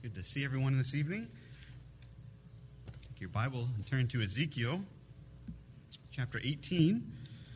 Good to see everyone this evening. Take your Bible and turn to Ezekiel chapter 18.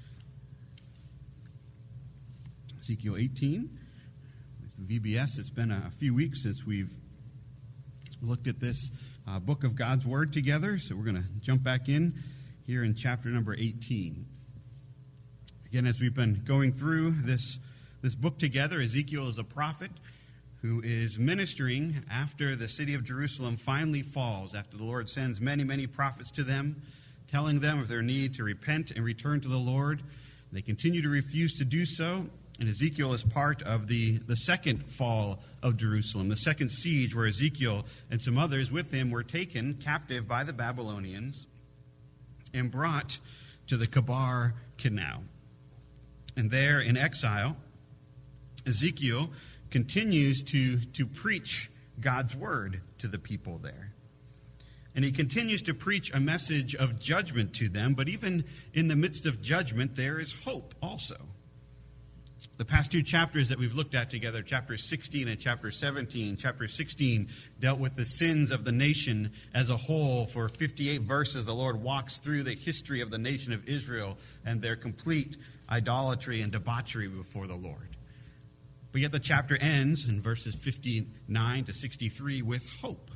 Ezekiel 18. With VBS, it's been a few weeks since we've looked at this book of God's Word together, so we're going to jump back in here in chapter number 18. Again, as we've been going through this book together, Ezekiel is a prophet who is ministering after the city of Jerusalem finally falls, after the Lord sends many, many prophets to them, telling them of their need to repent and return to the Lord. They continue to refuse to do so, and Ezekiel is part of the second fall of Jerusalem, the second siege, where Ezekiel and some others with him were taken captive by the Babylonians and brought to the Chebar Canal. And there in exile, Ezekiel continues to preach God's word to the people there. And he continues to preach a message of judgment to them, but even in the midst of judgment, there is hope also. The past two chapters that we've looked at together, chapter 16 and chapter 17, chapter 16 dealt with the sins of the nation as a whole. For 58 verses, the Lord walks through the history of the nation of Israel and their complete idolatry and debauchery before the Lord. But yet the chapter ends in verses 59 to 63 with hope.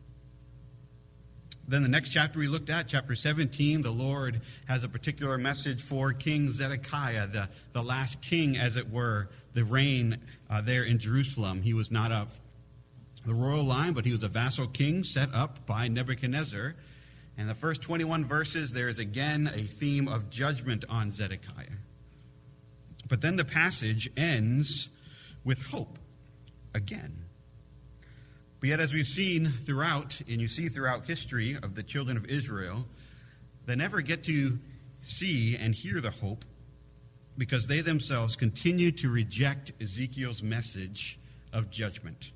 Then the next chapter we looked at, chapter 17, the Lord has a particular message for King Zedekiah, the last king, as it were, the reign there in Jerusalem. He was not of the royal line, but he was a vassal king set up by Nebuchadnezzar. And the first 21 verses, there is again a theme of judgment on Zedekiah. But then the passage ends with hope again. But yet, as we've seen throughout, and you see throughout history of the children of Israel, they never get to see and hear the hope because they themselves continue to reject Ezekiel's message of judgment.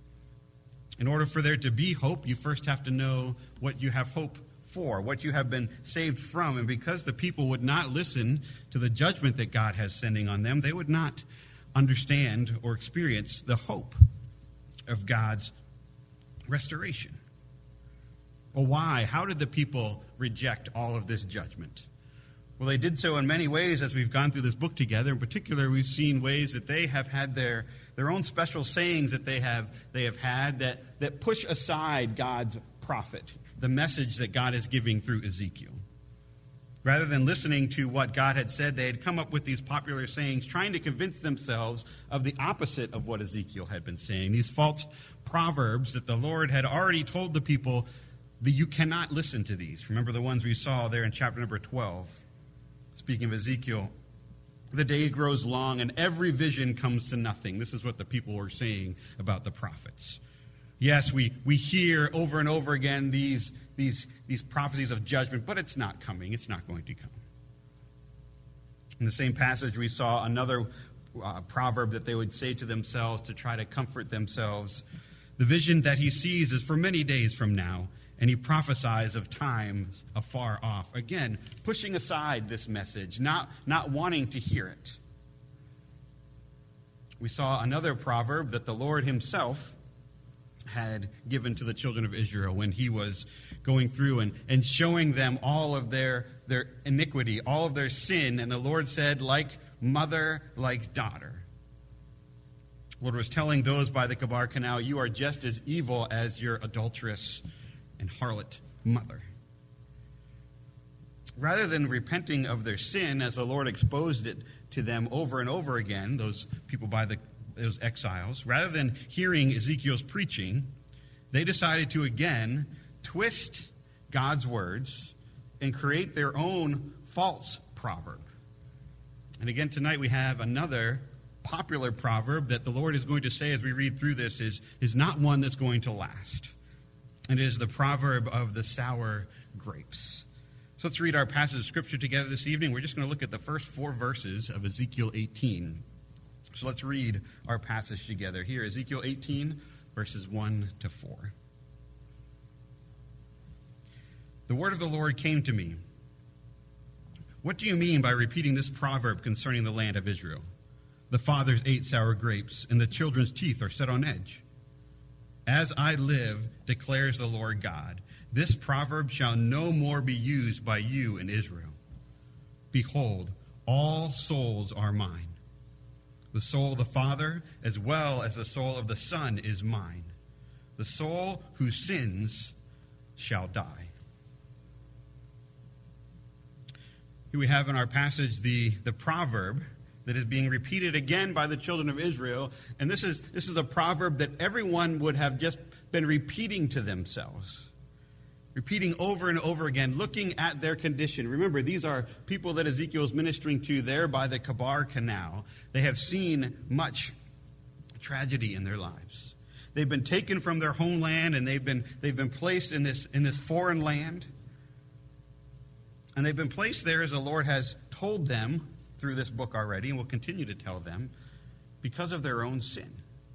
In order for there to be hope, you first have to know what you have hope for, what you have been saved from. And because the people would not listen to the judgment that God has sending on them, they would not understand or experience the hope of God's restoration. Well, why? How did the people reject all of this judgment? Well, they did so in many ways as we've gone through this book together. In particular, we've seen ways that they have had their own special sayings that they have had that push aside God's prophet, the message that God is giving through Ezekiel. Rather than listening to what God had said, they had come up with these popular sayings, trying to convince themselves of the opposite of what Ezekiel had been saying. These false proverbs that the Lord had already told the people that you cannot listen to these. Remember the ones we saw there in chapter number 12. Speaking of Ezekiel, the day grows long and every vision comes to nothing. This is what the people were saying about the prophets. Yes, we hear over and over again these prophecies of judgment, but it's not coming. It's not going to come. In the same passage, we saw another proverb that they would say to themselves to try to comfort themselves. The vision that he sees is for many days from now, and he prophesies of times afar off. Again, pushing aside this message, not wanting to hear it. We saw another proverb that the Lord himself had given to the children of Israel when he was going through and showing them all of their iniquity, all of their sin. And the Lord said, like mother, like daughter. The Lord was telling those by the Chebar Canal, you are just as evil as your adulterous and harlot mother. Rather than repenting of their sin, as the Lord exposed it to them over and over again, those people by those exiles, rather than hearing Ezekiel's preaching, they decided to again twist God's words and create their own false proverb. And again tonight we have another popular proverb that the Lord is going to say as we read through this is not one that's going to last. And it is the proverb of the sour grapes. So let's read our passage of Scripture together this evening. We're just going to look at the first 4 verses of Ezekiel 18. So let's read our passage together. Here, Ezekiel 18, verses 1 to 4. The word of the Lord came to me. What do you mean by repeating this proverb concerning the land of Israel? The fathers ate sour grapes, and the children's teeth are set on edge. As I live, declares the Lord God, this proverb shall no more be used by you in Israel. Behold, all souls are mine. The soul of the Father, as well as the soul of the Son, is mine. The soul who sins shall die. Here we have in our passage the proverb that is being repeated again by the children of Israel. And this is a proverb that everyone would have just been repeating to themselves. Repeating over and over again, looking at their condition. Remember, these are people that Ezekiel is ministering to there by the Kabar Canal. They have seen much tragedy in their lives. They've been taken from their homeland, and they've been placed in this foreign land. And they've been placed there, as the Lord has told them through this book already, and will continue to tell them, because of their own sin.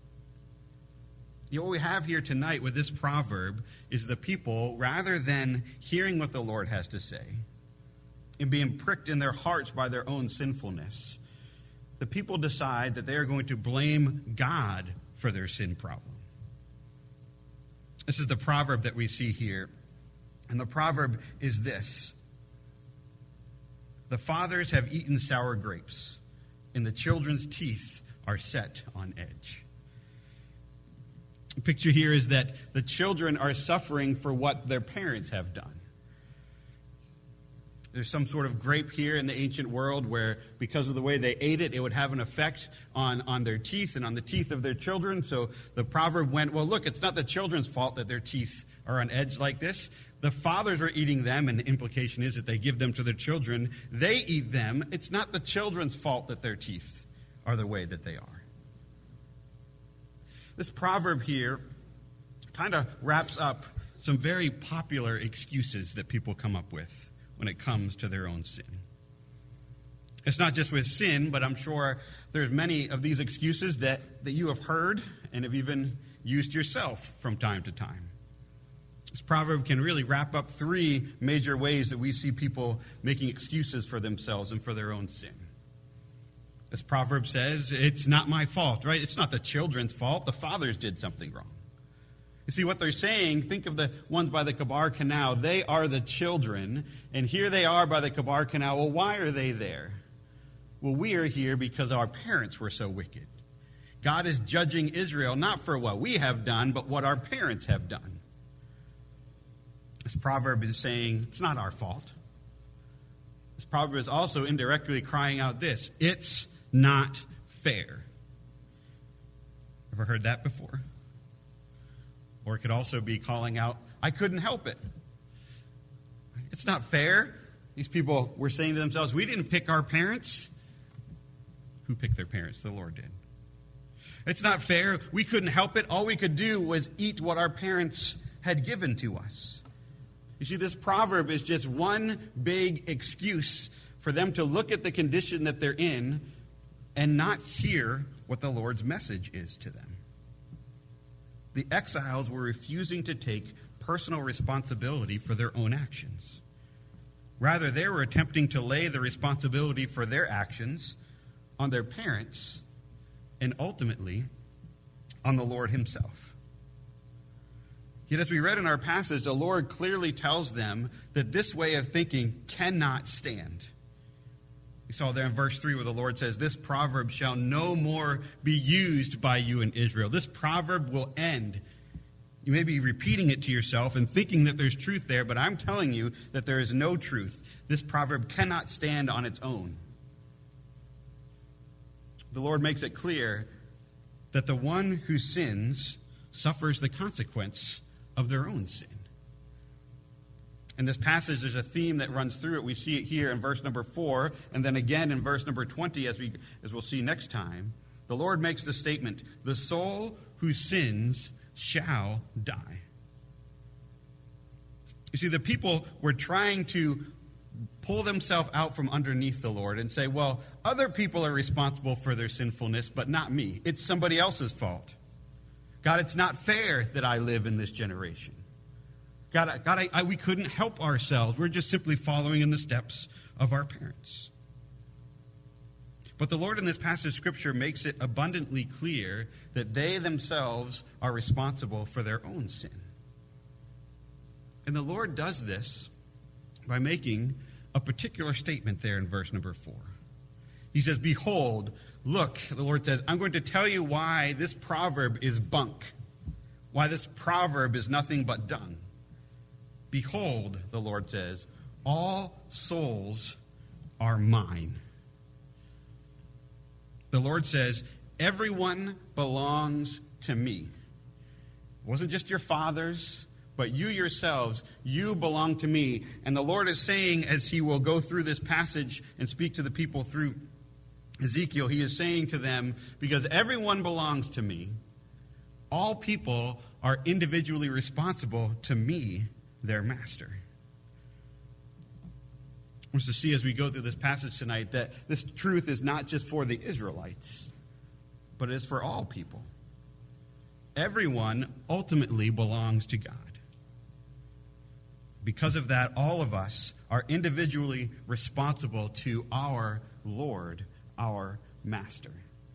What we have here tonight with this proverb is the people, rather than hearing what the Lord has to say and being pricked in their hearts by their own sinfulness, the people decide that they are going to blame God for their sin problem. This is the proverb that we see here. And the proverb is this: the fathers have eaten sour grapes, and the children's teeth are set on edge. The picture here is that the children are suffering for what their parents have done. There's some sort of grape here in the ancient world where, because of the way they ate it, it would have an effect on their teeth and on the teeth of their children. So the proverb went, well, look, it's not the children's fault that their teeth are on edge like this. The fathers are eating them, and the implication is that they give them to their children. They eat them. It's not the children's fault that their teeth are the way that they are. This proverb here kind of wraps up some very popular excuses that people come up with when it comes to their own sin. It's not just with sin, but I'm sure there's many of these excuses that you have heard and have even used yourself from time to time. This proverb can really wrap up three major ways that we see people making excuses for themselves and for their own sin. This proverb says, it's not my fault, right? It's not the children's fault. The fathers did something wrong. You see what they're saying? Think of the ones by the Kabar Canal. They are the children, and here they are by the Kabar Canal. Well, why are they there? Well, we are here because our parents were so wicked. God is judging Israel not for what we have done, but what our parents have done. This proverb is saying, it's not our fault. This proverb is also indirectly crying out this: it's not fair. Ever heard that before? Or it could also be calling out, I couldn't help it. It's not fair. These people were saying to themselves, we didn't pick our parents. Who picked their parents? The Lord did. It's not fair. We couldn't help it. All we could do was eat what our parents had given to us. You see, this proverb is just one big excuse for them to look at the condition that they're in and not hear what the Lord's message is to them. The exiles were refusing to take personal responsibility for their own actions. Rather, they were attempting to lay the responsibility for their actions on their parents and ultimately on the Lord himself. Yet as we read in our passage, the Lord clearly tells them that this way of thinking cannot stand. We saw there in verse 3 where the Lord says, this proverb shall no more be used by you in Israel. This proverb will end. You may be repeating it to yourself and thinking that there's truth there, but I'm telling you that there is no truth. This proverb cannot stand on its own. The Lord makes it clear that the one who sins suffers the consequence of their own sin. In this passage, there's a theme that runs through it. We see it here in verse number 4, and then again in verse number 20, as we'll see next time. The Lord makes the statement, the soul who sins shall die. You see, the people were trying to pull themselves out from underneath the Lord and say, well, other people are responsible for their sinfulness, but not me. It's somebody else's fault. God, it's not fair that I live in this generation. God, we couldn't help ourselves. We're just simply following in the steps of our parents. But the Lord in this passage of Scripture makes it abundantly clear that they themselves are responsible for their own sin. And the Lord does this by making a particular statement there in verse number 4. He says, behold, look, the Lord says, I'm going to tell you why this proverb is bunk, why this proverb is nothing but dung. Behold, the Lord says, all souls are mine. The Lord says, everyone belongs to me. It wasn't just your fathers, but you yourselves, you belong to me. And the Lord is saying, as he will go through this passage and speak to the people through Ezekiel, he is saying to them, because everyone belongs to me, all people are individually responsible to me, their master. I want us to see as we go through this passage tonight that this truth is not just for the Israelites, but it is for all people. Everyone ultimately belongs to God. Because of that, all of us are individually responsible to our Lord, our Master.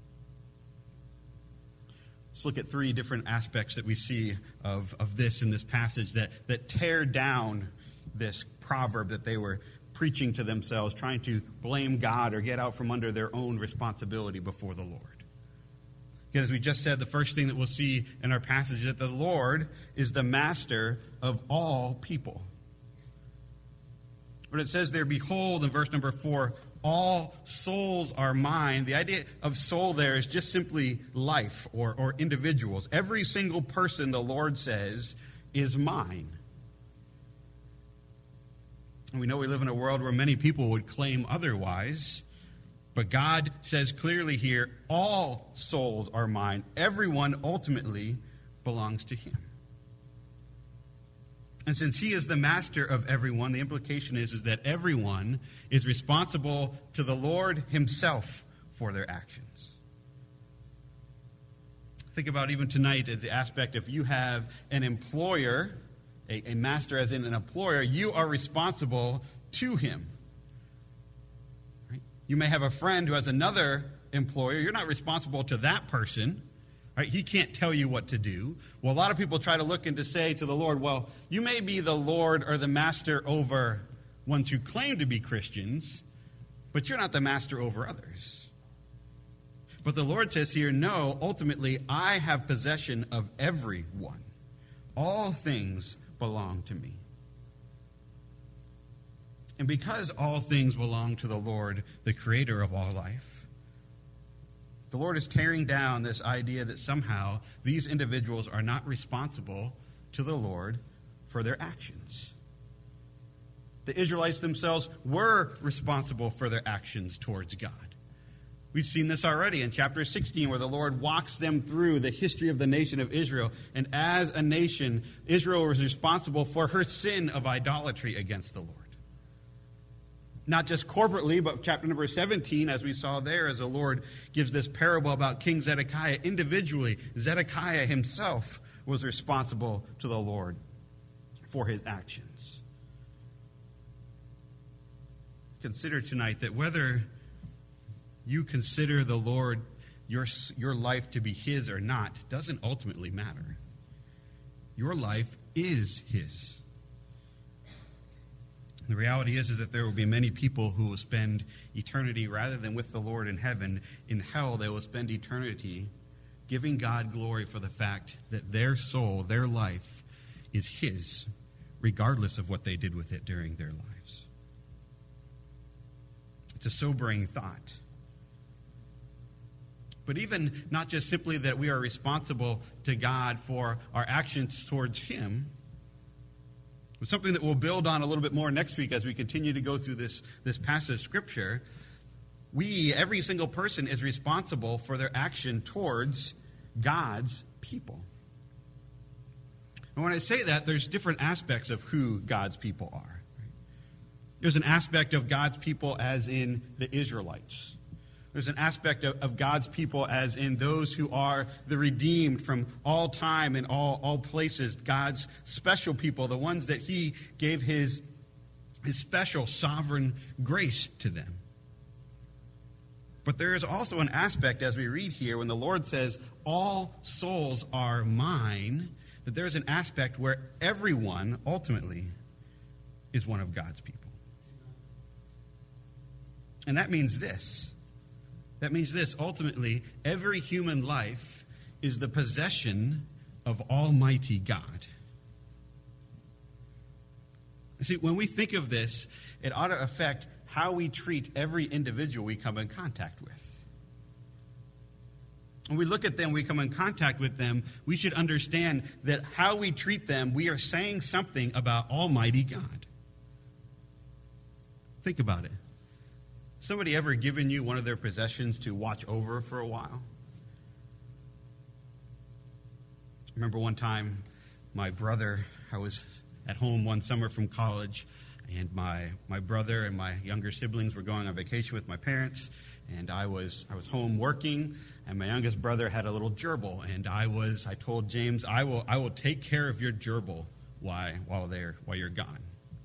Let's look at 3 different aspects that we see of this in this passage that tear down this proverb that they were preaching to themselves, trying to blame God or get out from under their own responsibility before the Lord. Again, as we just said, the first thing that we'll see in our passage is that the Lord is the master of all people. When it says there, behold, in verse number 4, all souls are mine, the idea of soul there is just simply life or individuals. Every single person, the Lord says, is mine. And we know we live in a world where many people would claim otherwise, but God says clearly here, all souls are mine. Everyone ultimately belongs to him. And since he is the master of everyone, the implication is that everyone is responsible to the Lord himself for their actions. Think about even tonight as the aspect, if you have an employer, a master as in an employer, you are responsible to him. Right? You may have a friend who has another employer. You're not responsible to that person. Right? He can't tell you what to do. Well, a lot of people try to look and to say to the Lord, well, you may be the Lord or the master over ones who claim to be Christians, but you're not the master over others. But the Lord says here, no, ultimately, I have possession of everyone. All things belong to me. And because all things belong to the Lord, the creator of all life, the Lord is tearing down this idea that somehow these individuals are not responsible to the Lord for their actions. The Israelites themselves were responsible for their actions towards God. We've seen this already in chapter 16, where the Lord walks them through the history of the nation of Israel. And as a nation, Israel was responsible for her sin of idolatry against the Lord. Not just corporately, but chapter number 17, as we saw there, as the Lord gives this parable about King Zedekiah, individually, Zedekiah himself was responsible to the Lord for his actions. Consider tonight that whether you consider the Lord, your life to be his or not, doesn't ultimately matter. Your life is his. The reality is that there will be many people who will spend eternity, rather than with the Lord in heaven, in hell. They will spend eternity giving God glory for the fact that their soul, their life, is his, regardless of what they did with it during their lives. It's a sobering thought. But even not just simply that we are responsible to God for our actions towards him, but something that we'll build on a little bit more next week as we continue to go through this passage of Scripture. Every single person is responsible for their action towards God's people. And when I say that, there's different aspects of who God's people are. There's an aspect of God's people as in the Israelites. There's an aspect of God's people as in those who are the redeemed from all time and all places. God's special people, the ones that he gave his special sovereign grace to them. But there is also an aspect, as we read here, when the Lord says, all souls are mine, that there is an aspect where everyone, ultimately, is one of God's people. And that means this. That means this. Ultimately, every human life is the possession of Almighty God. See, when we think of this, it ought to affect how we treat every individual we come in contact with. When we look at them, we come in contact with them, we should understand that how we treat them, we are saying something about Almighty God. Think about it. Somebody ever given you one of their possessions to watch over for a while? I remember one time my brother, I was at home one summer from college, and my brother and my younger siblings were going on vacation with my parents, and I was home working, and my youngest brother had a little gerbil, and I told James, I will take care of your gerbil while you're gone.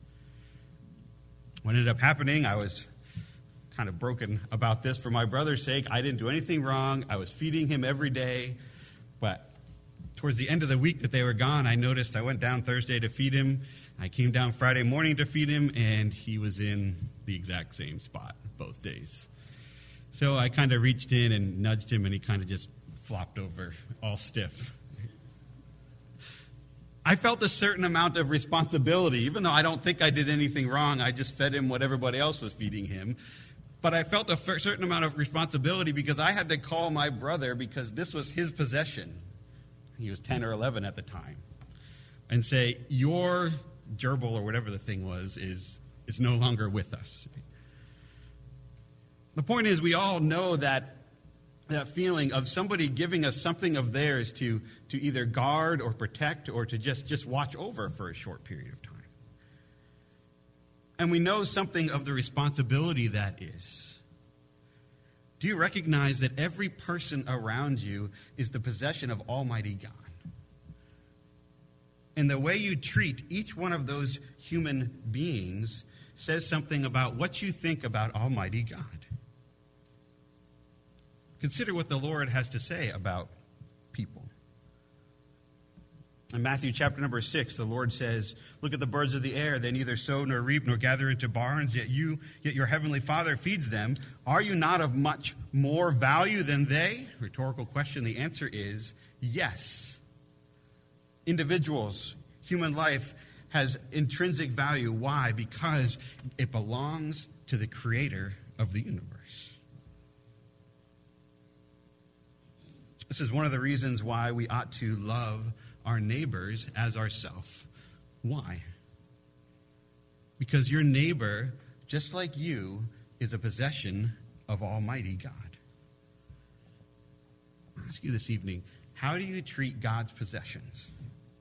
What ended up happening, I was kind of broken about this for my brother's sake. I didn't do anything wrong. I was feeding him every day. But towards the end of the week that they were gone, I noticed I went down Thursday to feed him. I came down Friday morning to feed him, and he was in the exact same spot both days. So I kind of reached in and nudged him, and he kind of just flopped over, all stiff. I felt a certain amount of responsibility, even though I don't think I did anything wrong. I just fed him what everybody else was feeding him. But I felt a certain amount of responsibility because I had to call my brother, because this was his possession. He was 10 or 11 at the time. And say, your gerbil or whatever the thing was is no longer with us. The point is, we all know that feeling of somebody giving us something of theirs to either guard or protect or to just watch over for a short period of time. And we know something of the responsibility that is. Do you recognize that every person around you is the possession of Almighty God? And the way you treat each one of those human beings says something about what you think about Almighty God. Consider what the Lord has to say about people. In Matthew chapter number 6, the Lord says, look at the birds of the air. They neither sow nor reap nor gather into barns, yet your heavenly Father feeds them. Are you not of much more value than they? Rhetorical question. The answer is yes. Individuals, human life has intrinsic value. Why? Because it belongs to the Creator of the universe. This is one of the reasons why we ought to love our neighbors as ourselves. Why? Because your neighbor, just like you, is a possession of Almighty God. I'll ask you this evening, how do you treat God's possessions?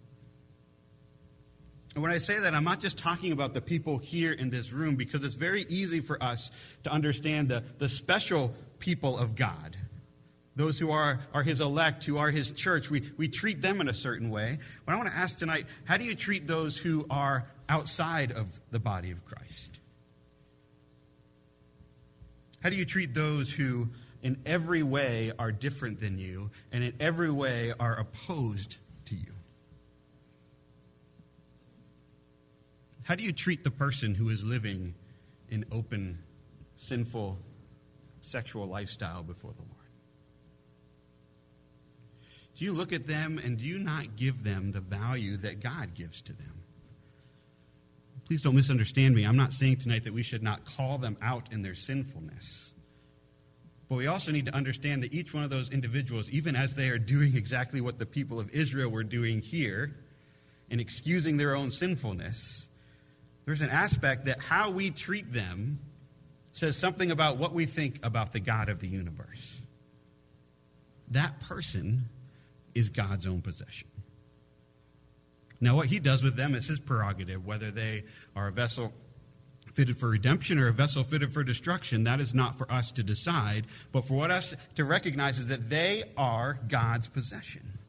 And when I say that, I'm not just talking about the people here in this room, because it's very easy for us to understand the special people of God. Those who are his elect, who are his church, we treat them in a certain way. But I want to ask tonight, how do you treat those who are outside of the body of Christ? How do you treat those who in every way are different than you and in every way are opposed to you? How do you treat the person who is living in open, sinful, sexual lifestyle before the Lord? Do you look at them and do you not give them the value that God gives to them? Please don't misunderstand me. I'm not saying tonight that we should not call them out in their sinfulness. But we also need to understand that each one of those individuals, even as they are doing exactly what the people of Israel were doing here, and excusing their own sinfulness, there's an aspect that how we treat them says something about what we think about the God of the universe. That person is God's own possession. Now, what he does with them is his prerogative. Whether they are a vessel fitted for redemption or a vessel fitted for destruction, that is not for us to decide, but for us to recognize is that they are God's possession.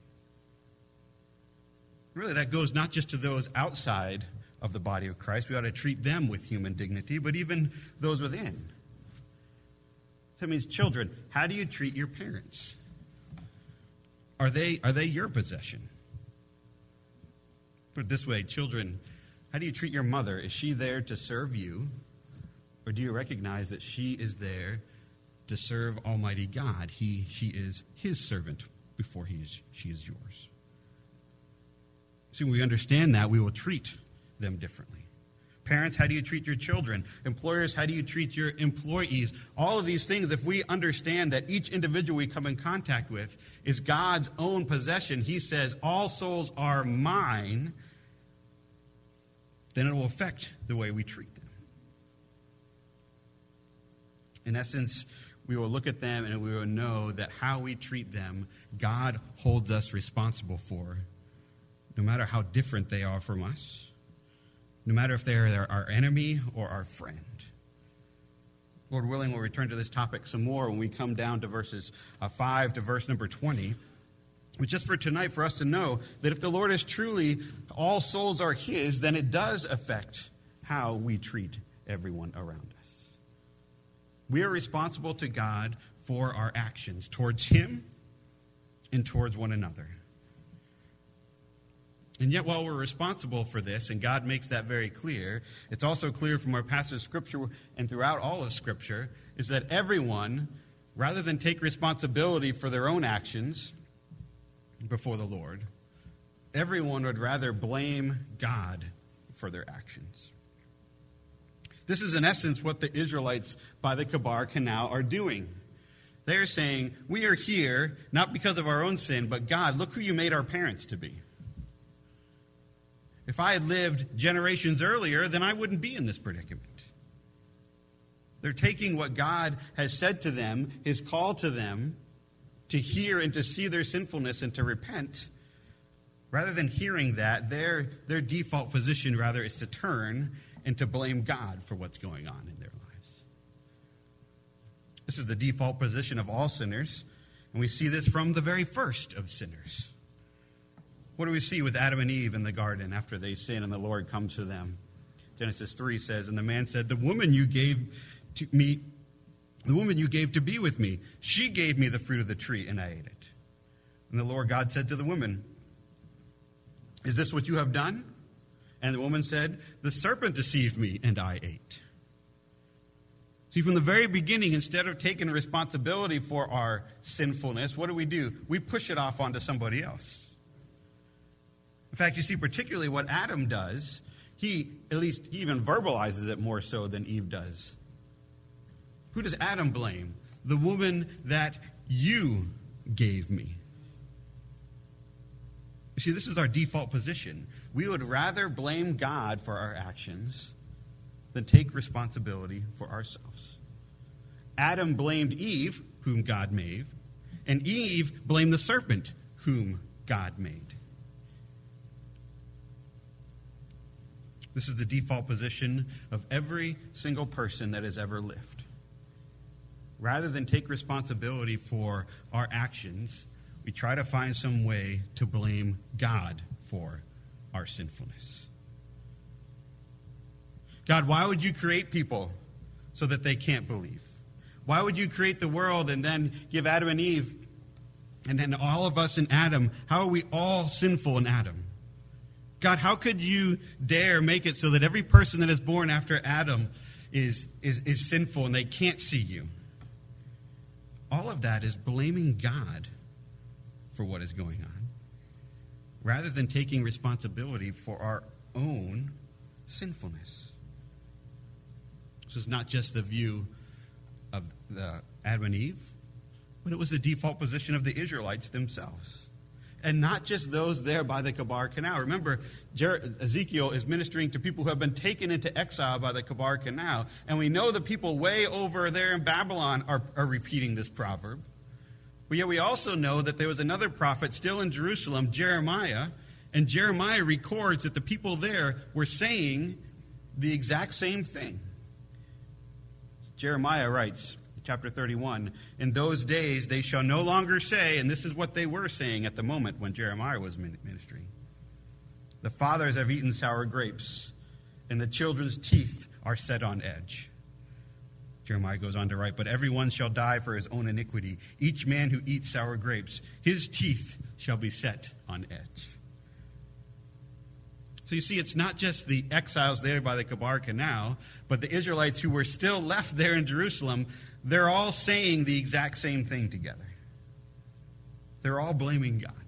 Really, that goes not just to those outside of the body of Christ. We ought to treat them with human dignity, but even those within. That means, children, how do you treat your parents? Are they your possession? Put it this way, children, how do you treat your mother? Is she there to serve you? Or do you recognize that she is there to serve Almighty God? She is his servant before she is yours. See, when we understand that, we will treat them differently. Parents, how do you treat your children? Employers, how do you treat your employees? All of these things, if we understand that each individual we come in contact with is God's own possession, he says, all souls are mine, then it will affect the way we treat them. In essence, we will look at them and we will know that how we treat them, God holds us responsible for, no matter how different they are from us. No matter if they're our enemy or our friend. Lord willing, we'll return to this topic some more when we come down to verses 5 to verse number 20. But just for tonight, for us to know that if the Lord is truly all souls are his, then it does affect how we treat everyone around us. We are responsible to God for our actions towards him and towards one another. And yet, while we're responsible for this, and God makes that very clear, it's also clear from our passage of Scripture and throughout all of Scripture, is that everyone, rather than take responsibility for their own actions before the Lord, everyone would rather blame God for their actions. This is in essence what the Israelites by the Kebar Canal are doing. They're saying, we are here not because of our own sin, but God, look who you made our parents to be. If I had lived generations earlier, then I wouldn't be in this predicament. They're taking what God has said to them, his call to them, to hear and to see their sinfulness and to repent. Rather than hearing that, their default position, rather, is to turn and to blame God for what's going on in their lives. This is the default position of all sinners, and we see this from the very first of sinners. What do we see with Adam and Eve in the garden after they sin and the Lord comes to them? Genesis 3 says, and the man said, the woman you gave to be with me, she gave me the fruit of the tree and I ate it. And the Lord God said to the woman, is this what you have done? And the woman said, the serpent deceived me and I ate. See, from the very beginning, instead of taking responsibility for our sinfulness, what do? We push it off onto somebody else. In fact, you see particularly what Adam does, he even verbalizes it more so than Eve does. Who does Adam blame? The woman that you gave me. You see, this is our default position. We would rather blame God for our actions than take responsibility for ourselves. Adam blamed Eve, whom God made, and Eve blamed the serpent, whom God made. This is the default position of every single person that has ever lived. Rather than take responsibility for our actions, we try to find some way to blame God for our sinfulness. God, why would you create people so that they can't believe? Why would you create the world and then give Adam and Eve, and then all of us in Adam? How are we all sinful in Adam? God, how could you dare make it so that every person that is born after Adam is sinful and they can't see you? All of that is blaming God for what is going on, rather than taking responsibility for our own sinfulness. This is not just the view of the Adam and Eve, but it was the default position of the Israelites themselves. And not just those there by the Kebar Canal. Remember, Ezekiel is ministering to people who have been taken into exile by the Kebar Canal. And we know the people way over there in Babylon are repeating this proverb. But yet we also know that there was another prophet still in Jerusalem, Jeremiah. And Jeremiah records that the people there were saying the exact same thing. Jeremiah writes, chapter 31, in those days they shall no longer say, and this is what they were saying at the moment when Jeremiah was ministering, the fathers have eaten sour grapes, and the children's teeth are set on edge. Jeremiah goes on to write, but everyone shall die for his own iniquity. Each man who eats sour grapes, his teeth shall be set on edge. So you see, it's not just the exiles there by the Kebar Canal, but the Israelites who were still left there in Jerusalem. They're all saying the exact same thing together. They're all blaming God.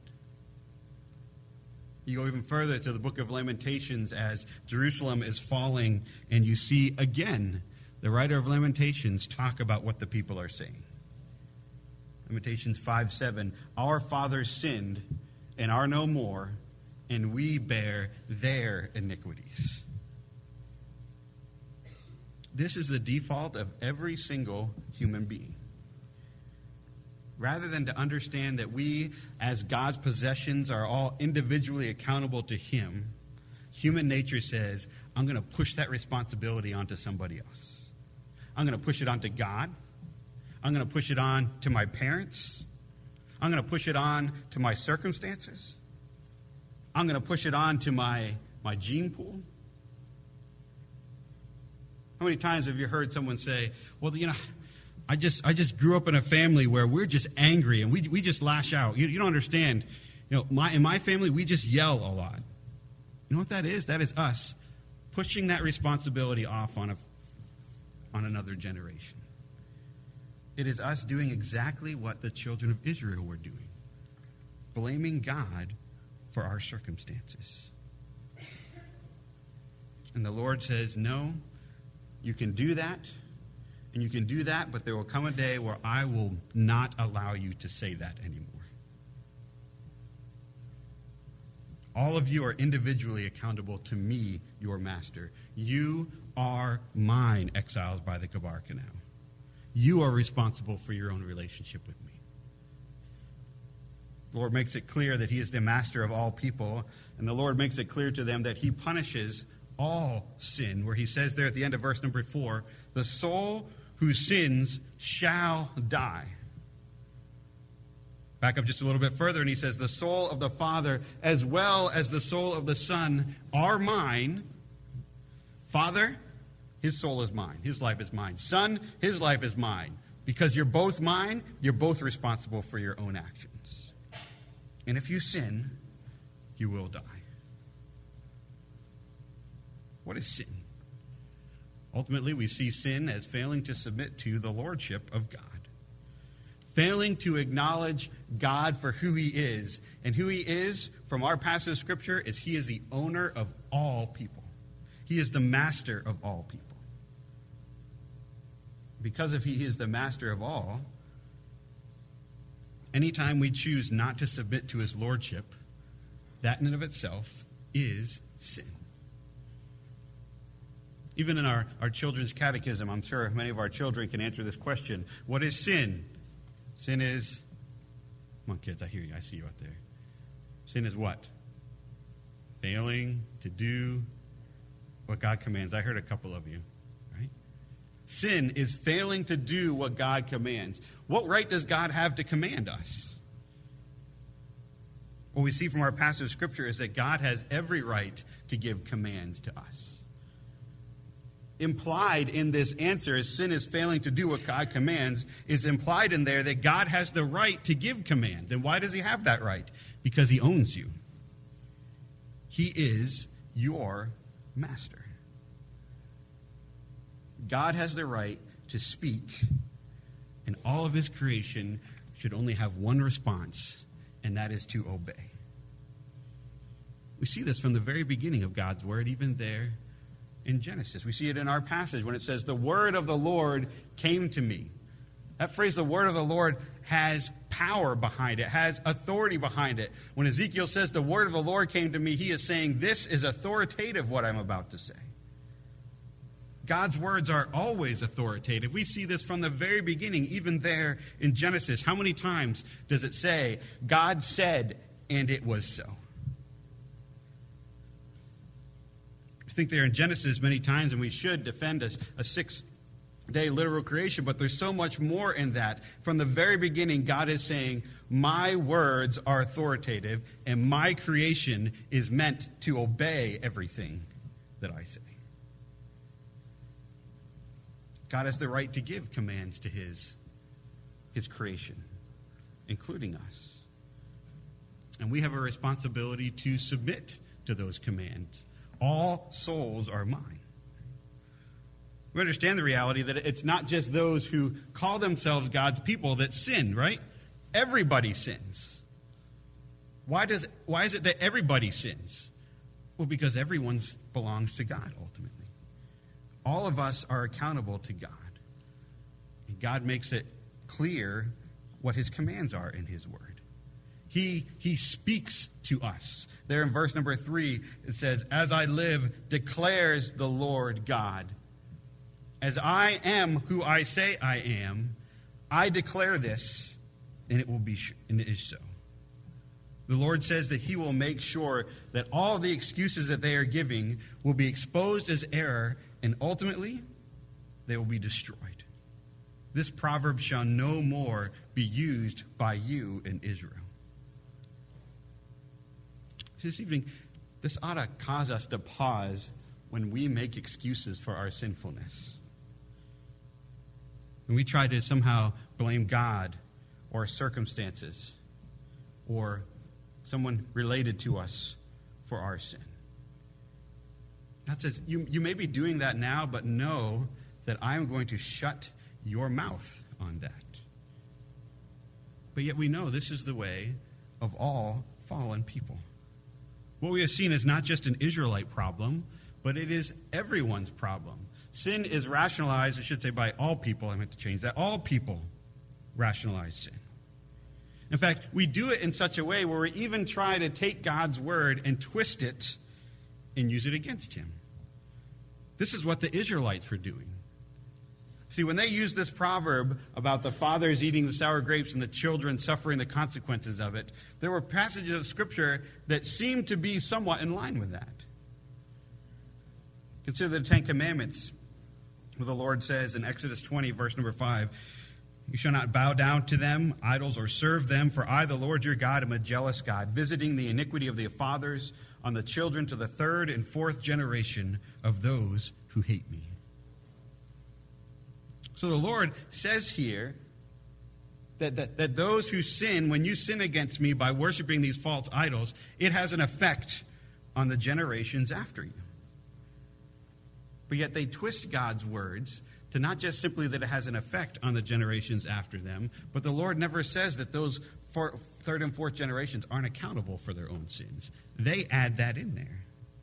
You go even further to the book of Lamentations as Jerusalem is falling, and you see again the writer of Lamentations talk about what the people are saying. Lamentations 5:7, our fathers sinned and are no more, and we bear their iniquities. This is the default of every single human being. Rather than to understand that we, as God's possessions, are all individually accountable to Him, human nature says, I'm going to push that responsibility onto somebody else. I'm going to push it onto God. I'm going to push it on to my parents. I'm going to push it on to my circumstances. I'm going to push it on to my gene pool. How many times have you heard someone say, well, I just grew up in a family where we're just angry and we just lash out. You don't understand. In my family, we just yell a lot. You know what that is? That is us pushing that responsibility off on another generation. It is us doing exactly what the children of Israel were doing, blaming God for our circumstances. And the Lord says, no, you can do that, and you can do that, but there will come a day where I will not allow you to say that anymore. All of you are individually accountable to me, your master. You are mine, exiles by the Kebar Canal. You are responsible for your own relationship with me. The Lord makes it clear that He is the master of all people, and the Lord makes it clear to them that He punishes all sin, where He says there at the end of verse number 4, the soul who sins shall die. Back up just a little bit further, and He says, the soul of the Father as well as the soul of the Son are mine. Father, His soul is mine. His life is mine. Son, His life is mine. Because you're both mine, you're both responsible for your own actions. And if you sin, you will die. What is sin? Ultimately, we see sin as failing to submit to the lordship of God. Failing to acknowledge God for who He is. And who He is, from our passage of Scripture, is He is the owner of all people. He is the master of all people. Because if He is the master of all, anytime we choose not to submit to His lordship, that in and of itself is sin. Even in our children's catechism, I'm sure many of our children can answer this question. What is sin? Sin is, come on kids, I hear you, I see you out there. Sin is what? Failing to do what God commands. I heard a couple of you, right? Sin is failing to do what God commands. What right does God have to command us? What we see from our passage of Scripture is that God has every right to give commands to us. Implied in this answer, as sin is failing to do what God commands, is implied in there that God has the right to give commands. And why does He have that right? Because He owns you. He is your master. God has the right to speak, and all of His creation should only have one response, and that is to obey. We see this from the very beginning of God's word, even there in Genesis. We see it in our passage when it says, the word of the Lord came to me. That phrase, the word of the Lord, has power behind it, has authority behind it. When Ezekiel says, the word of the Lord came to me, he is saying, this is authoritative, what I'm about to say. God's words are always authoritative. We see this from the very beginning, even there in Genesis. How many times does it say, God said, and it was so? I think there in Genesis many times, and we should defend a 6-day literal creation, but there's so much more in that. From the very beginning, God is saying, my words are authoritative, and my creation is meant to obey everything that I say. God has the right to give commands to his creation, including us. And we have a responsibility to submit to those commands. All souls are mine. We understand the reality that it's not just those who call themselves God's people that sin, right? Everybody sins. Why is it that everybody sins? Well, because everyone belongs to God, ultimately. All of us are accountable to God. And God makes it clear what his commands are in his word. He speaks to us. There in verse number 3, it says, "As I live, declares the Lord God. As I am who I say I am, I declare this, and it is so." The Lord says that he will make sure that all the excuses that they are giving will be exposed as error, and ultimately, they will be destroyed. This proverb shall no more be used by you in Israel. This evening, this ought to cause us to pause when we make excuses for our sinfulness. When we try to somehow blame God or circumstances or someone related to us for our sin. God says, you may be doing that now, but know that I am going to shut your mouth on that. But yet we know this is the way of all fallen people. What we have seen is not just an Israelite problem, but it is everyone's problem. Sin is rationalized, I should say, by all people. I meant to change that. All people rationalize sin. In fact, we do it in such a way where we even try to take God's word and twist it and use it against him. This is what the Israelites were doing. See, when they used this proverb about the fathers eating the sour grapes and the children suffering the consequences of it, there were passages of Scripture that seemed to be somewhat in line with that. Consider the Ten Commandments, where the Lord says in Exodus 20, verse number 5, "You shall not bow down to them, idols, or serve them, for I, the Lord your God, am a jealous God, visiting the iniquity of the fathers on the children to the third and fourth generation of those who hate me." So the Lord says here that those who sin, when you sin against me by worshiping these false idols, it has an effect on the generations after you. But yet they twist God's words to not just simply that it has an effect on the generations after them, but the Lord never says that those third and fourth generations aren't accountable for their own sins. They add that in there.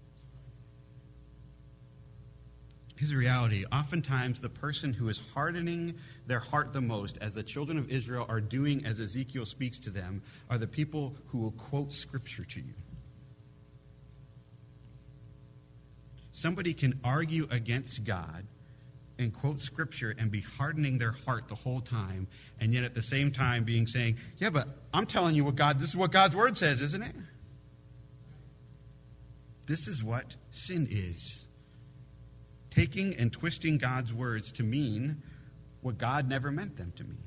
Here's the reality. Oftentimes, the person who is hardening their heart the most, as the children of Israel are doing as Ezekiel speaks to them, are the people who will quote Scripture to you. Somebody can argue against God and quote Scripture and be hardening their heart the whole time, and yet at the same time saying, "Yeah, but I'm telling you this is what God's word says, isn't it?" This is what sin is. Taking and twisting God's words to mean what God never meant them to mean.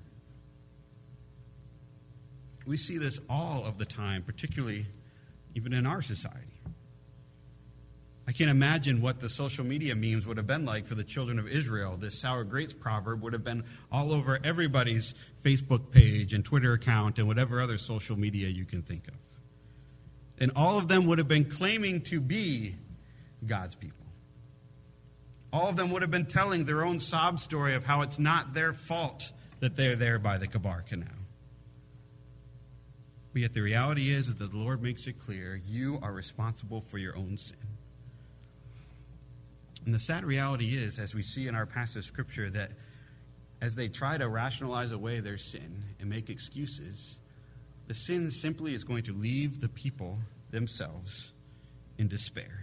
We see this all of the time, particularly even in our society. I can't imagine what the social media memes would have been like for the children of Israel. This sour grapes proverb would have been all over everybody's Facebook page and Twitter account and whatever other social media you can think of. And all of them would have been claiming to be God's people. All of them would have been telling their own sob story of how it's not their fault that they're there by the Kabar Canal. But yet the reality is that the Lord makes it clear you are responsible for your own sin. And the sad reality is, as we see in our passage of Scripture, that as they try to rationalize away their sin and make excuses, the sin simply is going to leave the people themselves in despair.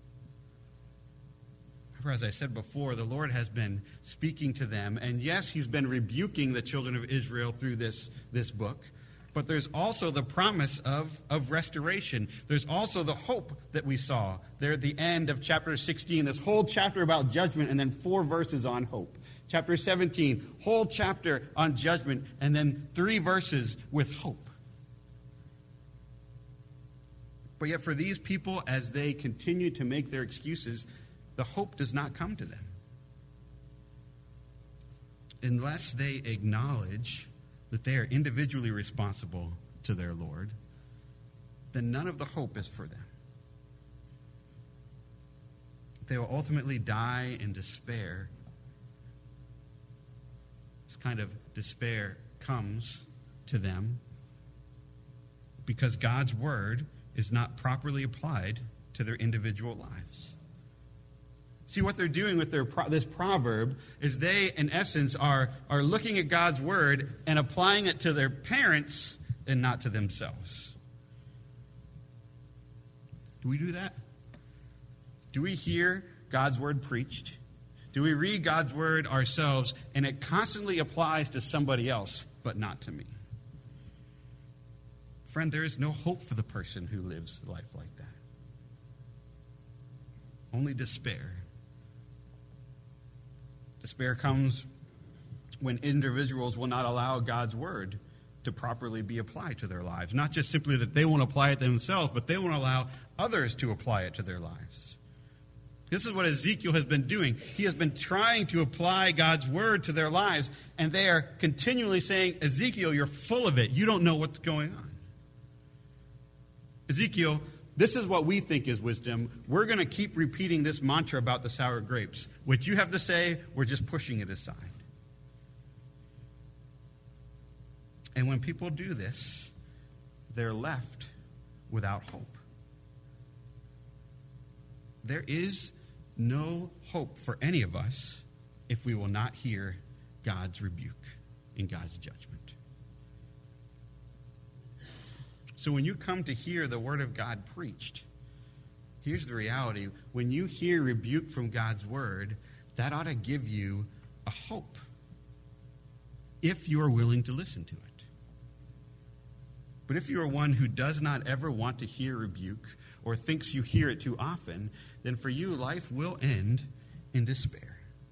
As I said before, the Lord has been speaking to them, and yes, he's been rebuking the children of Israel through this book, but there's also the promise of restoration. There's also the hope that we saw there at the end of chapter 16, this whole chapter about judgment, and then 4 verses on hope. Chapter 17, whole chapter on judgment, and then 3 verses with hope. But yet for these people, as they continue to make their excuses, the hope does not come to them. unless they acknowledge that they are individually responsible to their Lord, then none of the hope is for them. They will ultimately die in despair. This kind of despair comes to them because God's word is not properly applied to their individual lives. See, what they're doing with this proverb is they, in essence, are looking at God's word and applying it to their parents and not to themselves. Do we do that? Do we hear God's word preached? Do we read God's word ourselves and it constantly applies to somebody else, but not to me? Friend, there is no hope for the person who lives life like that. Only despair. Despair comes when individuals will not allow God's word to properly be applied to their lives. Not just simply that they won't apply it themselves, but they won't allow others to apply it to their lives. This is what Ezekiel has been doing. He has been trying to apply God's word to their lives, and they are continually saying, Ezekiel, you're full of it. You don't know what's going on. Ezekiel, this is what we think is wisdom. We're going to keep repeating this mantra about the sour grapes. What you have to say, we're just pushing it aside. And when people do this, they're left without hope. There is no hope for any of us if we will not hear God's rebuke and God's judgment. So when you come to hear the word of God preached, here's the reality. When you hear rebuke from God's word, that ought to give you a hope if you are willing to listen to it. But if you are one who does not ever want to hear rebuke or thinks you hear it too often, then for you life will end in despair.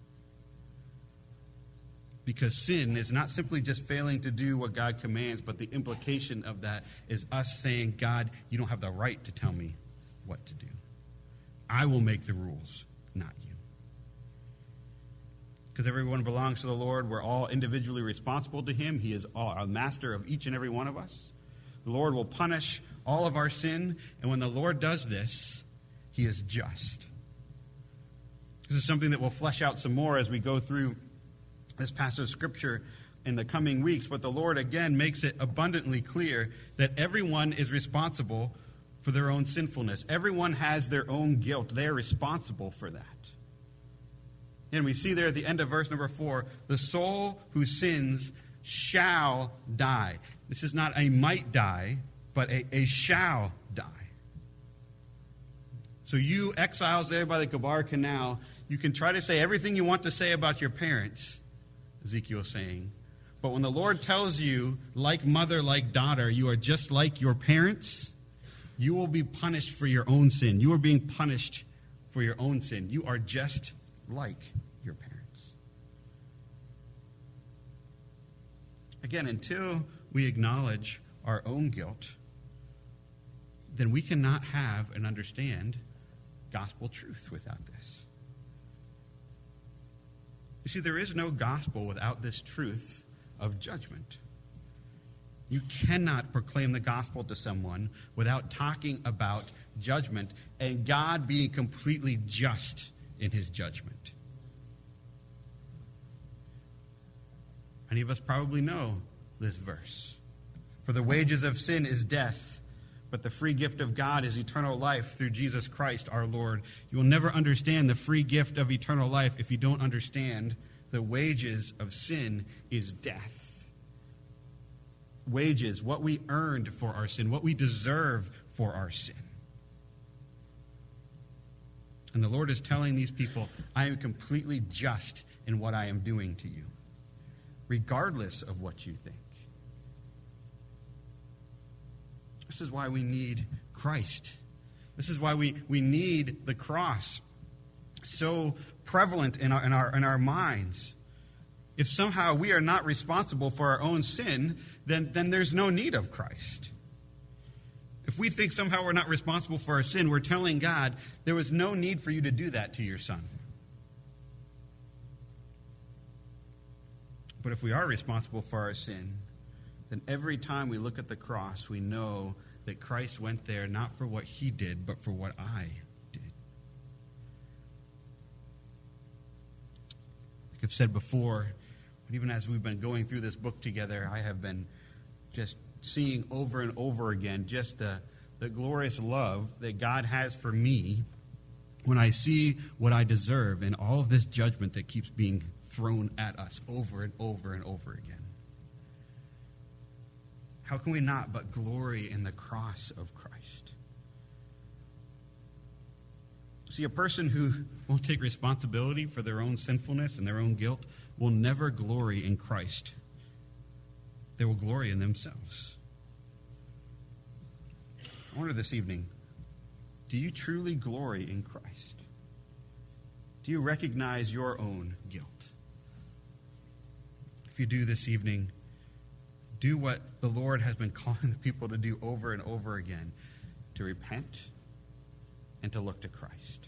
Because sin is not simply just failing to do what God commands, but the implication of that is us saying, God, you don't have the right to tell me what to do. I will make the rules, not you. Because everyone belongs to the Lord. We're all individually responsible to him. He is a master of each and every one of us. The Lord will punish all of our sin. And when the Lord does this, he is just. This is something that we'll flesh out some more as we go through this passage of Scripture in the coming weeks. But the Lord, again, makes it abundantly clear that everyone is responsible for their own sinfulness. Everyone has their own guilt. They are responsible for that. And we see there at the end of verse number 4, the soul who sins shall die. This is not a might die, but a shall die. So you exiles there by the Kabar Canal, you can try to say everything you want to say about your parents, Ezekiel's saying. But when the Lord tells you, like mother, like daughter, you are just like your parents, you will be punished for your own sin. You are being punished for your own sin. You are just like your parents. Again, until we acknowledge our own guilt, then we cannot have and understand gospel truth without this. You see, there is no gospel without this truth of judgment. You cannot proclaim the gospel to someone without talking about judgment and God being completely just in his judgment. Many of us probably know this verse. For the wages of sin is death, but the free gift of God is eternal life through Jesus Christ our Lord. You will never understand the free gift of eternal life if you don't understand the wages of sin is death. Wages, what we earned for our sin, what we deserve for our sin. And the Lord is telling these people, I am completely just in what I am doing to you, regardless of what you think. This is why we need Christ. This is why we need the cross, so prevalent in our minds. If somehow we are not responsible for our own sin, then there's no need of Christ. If we think somehow we're not responsible for our sin, we're telling God, there was no need for you to do that to your son. But if we are responsible for our sin, then every time we look at the cross, we know that Christ went there not for what he did, but for what I did. Like I've said before, even as we've been going through this book together, I have been just seeing over and over again just the glorious love that God has for me when I see what I deserve and all of this judgment that keeps being thrown at us over and over and over again. How can we not but glory in the cross of Christ? See, a person who won't take responsibility for their own sinfulness and their own guilt will never glory in Christ. They will glory in themselves. I wonder this evening, do you truly glory in Christ? Do you recognize your own guilt? If you do this evening, do what the Lord has been calling the people to do over and over again, to repent and to look to Christ.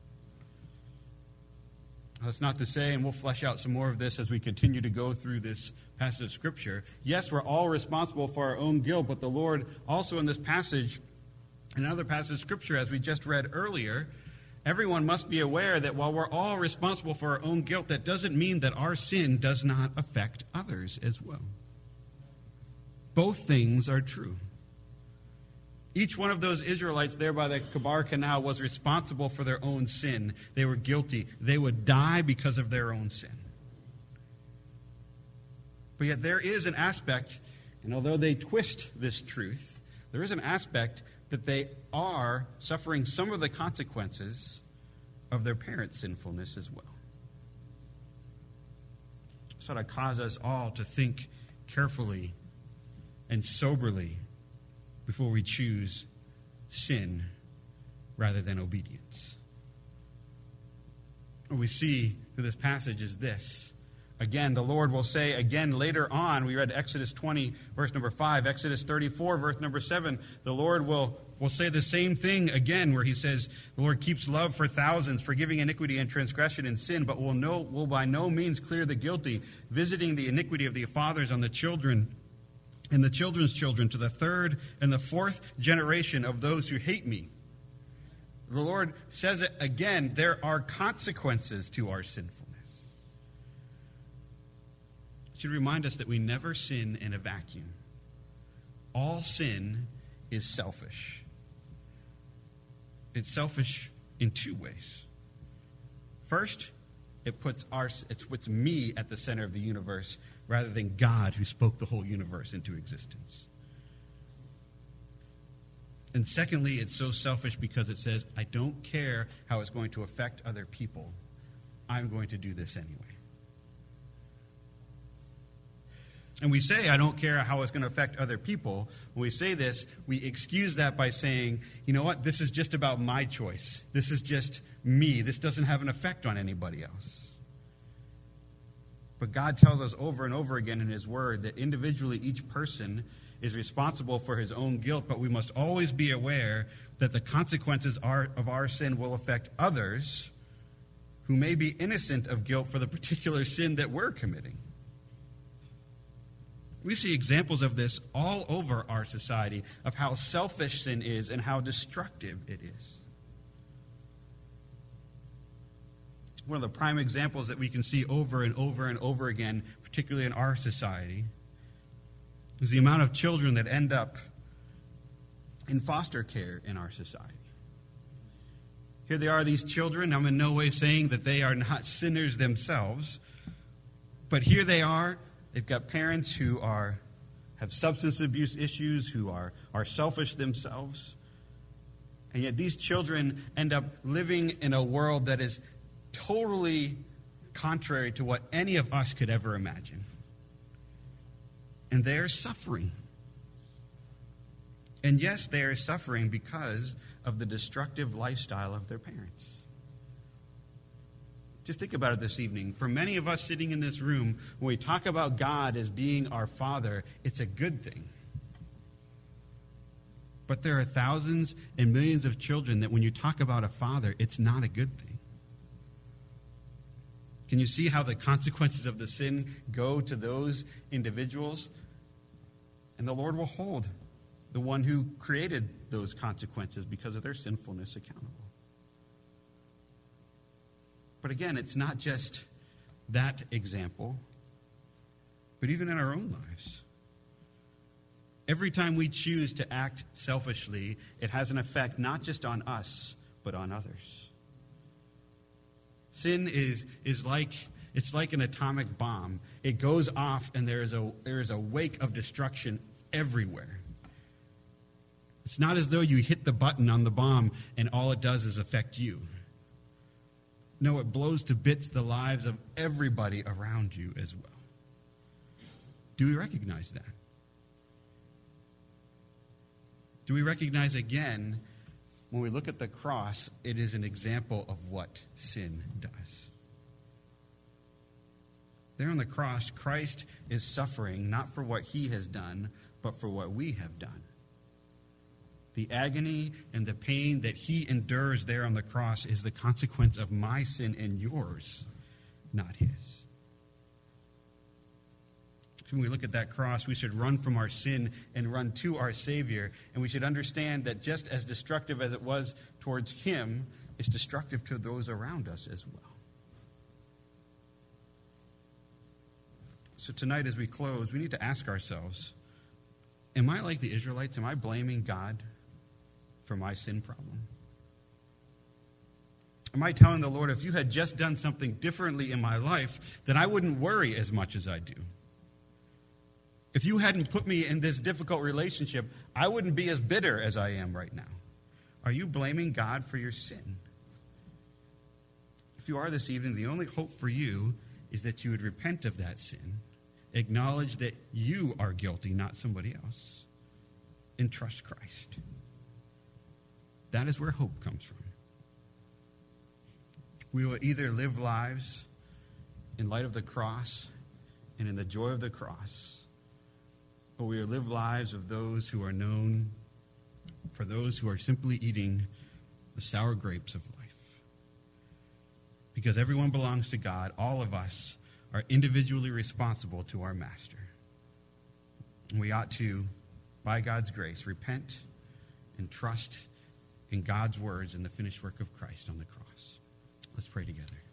That's not to say, and we'll flesh out some more of this as we continue to go through this passage of Scripture. Yes, we're all responsible for our own guilt, but the Lord also in this passage, in another passage of Scripture, as we just read earlier, everyone must be aware that while we're all responsible for our own guilt, that doesn't mean that our sin does not affect others as well. Both things are true. Each one of those Israelites there by the Kebar Canal was responsible for their own sin. They were guilty. They would die because of their own sin. But yet there is an aspect, and although they twist this truth, there is an aspect that they are suffering some of the consequences of their parents' sinfulness as well. So that cause us all to think carefully and soberly before we choose sin rather than obedience. What we see through this passage is this. Again, the Lord will say again later on, we read Exodus 20, verse number 5, Exodus 34, verse number 7, the Lord will say the same thing again, where he says, the Lord keeps love for thousands, forgiving iniquity and transgression and sin, but will by no means clear the guilty, visiting the iniquity of the fathers on the children and the children's children to the third and the fourth generation of those who hate me. The Lord says it again, there are consequences to our sinfulness. It should remind us that we never sin in a vacuum. All sin is selfish. It's selfish in two ways. First, it puts me at the center of the universe rather than God who spoke the whole universe into existence. And secondly, it's so selfish because it says, I don't care how it's going to affect other people. I'm going to do this anyway. And we say, I don't care how it's going to affect other people. When we say this, we excuse that by saying, you know what, this is just about my choice. This is just me. This doesn't have an effect on anybody else. But God tells us over and over again in his word that individually each person is responsible for his own guilt, but we must always be aware that the consequences of our sin will affect others who may be innocent of guilt for the particular sin that we're committing. We see examples of this all over our society, of how selfish sin is and how destructive it is. One of the prime examples that we can see over and over and over again, particularly in our society, is the amount of children that end up in foster care in our society. Here they are, these children. I'm in no way saying that they are not sinners themselves, but here they are. They've got parents who have substance abuse issues, who are selfish themselves. And yet these children end up living in a world that is totally contrary to what any of us could ever imagine. And they are suffering. And yes, they are suffering because of the destructive lifestyle of their parents. Just think about it this evening. For many of us sitting in this room, when we talk about God as being our Father, it's a good thing. But there are thousands and millions of children that when you talk about a father, it's not a good thing. Can you see how the consequences of the sin go to those individuals? And the Lord will hold the one who created those consequences because of their sinfulness accountable. But again, it's not just that example, but even in our own lives. Every time we choose to act selfishly, it has an effect not just on us, but on others. Sin is like an atomic bomb. It goes off and there is a wake of destruction everywhere. It's not as though you hit the button on the bomb and all it does is affect you. No, it blows to bits the lives of everybody around you as well. Do we recognize that? Do we recognize again, when we look at the cross, it is an example of what sin does? There on the cross, Christ is suffering not for what he has done, but for what we have done. The agony and the pain that he endures there on the cross is the consequence of my sin and yours, not his. So when we look at that cross, we should run from our sin and run to our Savior. And we should understand that just as destructive as it was towards him, it's destructive to those around us as well. So tonight as we close, we need to ask ourselves, am I like the Israelites? Am I blaming God for my sin problem? Am I telling the Lord, if you had just done something differently in my life, then I wouldn't worry as much as I do? If you hadn't put me in this difficult relationship, I wouldn't be as bitter as I am right now. Are you blaming God for your sin? If you are this evening, the only hope for you is that you would repent of that sin, acknowledge that you are guilty, not somebody else, and trust Christ. That is where hope comes from. We will either live lives in light of the cross and in the joy of the cross, or we will live lives of those who are known for those who are simply eating the sour grapes of life. Because everyone belongs to God, all of us are individually responsible to our Master. And we ought to, by God's grace, repent and trust in God's words and the finished work of Christ on the cross. Let's pray together.